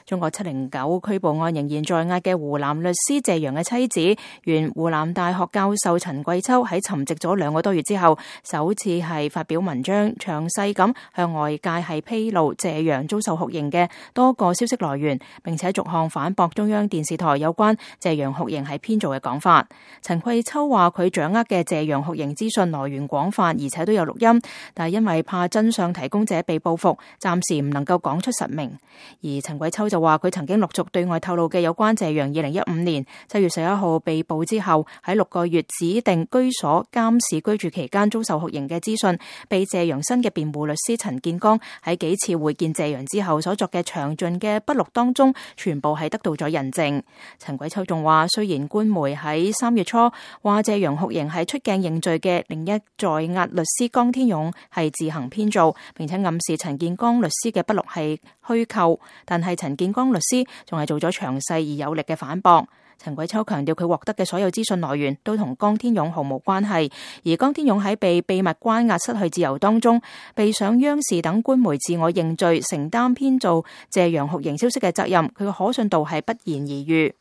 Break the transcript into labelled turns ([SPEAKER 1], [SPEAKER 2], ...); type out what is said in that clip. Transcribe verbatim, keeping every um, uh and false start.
[SPEAKER 1] 中國七零九拘捕案仍然在押嘅湖南律師謝陽嘅妻子，原湖南大學教授陳桂秋喺沉寂咗兩個多月之後，首次係發表文章，詳細咁向外界係披露謝陽遭受酷刑嘅多個消息來源，並且逐項反駁中央電視台有關謝陽酷刑係編造嘅講法。陳桂秋話佢掌握嘅謝陽酷刑資訊來源廣泛，而且都有錄音，但係因為怕真相提供者被報復，暫時唔能夠講出實名。而陳桂秋就話佢曾經陸續對外透露嘅有關謝陽二零一五年七月十一號被捕之後喺六個月指定居所監視居住期間遭受酷刑嘅資訊，被謝陽新嘅辯護律師陳建剛喺幾次會見謝陽之後所作嘅詳盡嘅筆錄當中，全部係得到咗印證。陳桂秋仲話，雖然官媒喺三月初話謝陽酷刑係出鏡認罪嘅另一在押律師江天勇係自行編造，並且暗示陳建剛律師嘅筆錄係虛構，但係陳建剛律師仲係做咗詳細而有力嘅反駁。陳桂秋強調佢獲得嘅所有資訊來源都同江天勇毫無關係，而江天勇喺被秘密關押失去自由當中，被上央視等官媒自我認罪，承擔編造謝陽酷刑消息嘅責任，佢嘅可信度係不言而喻。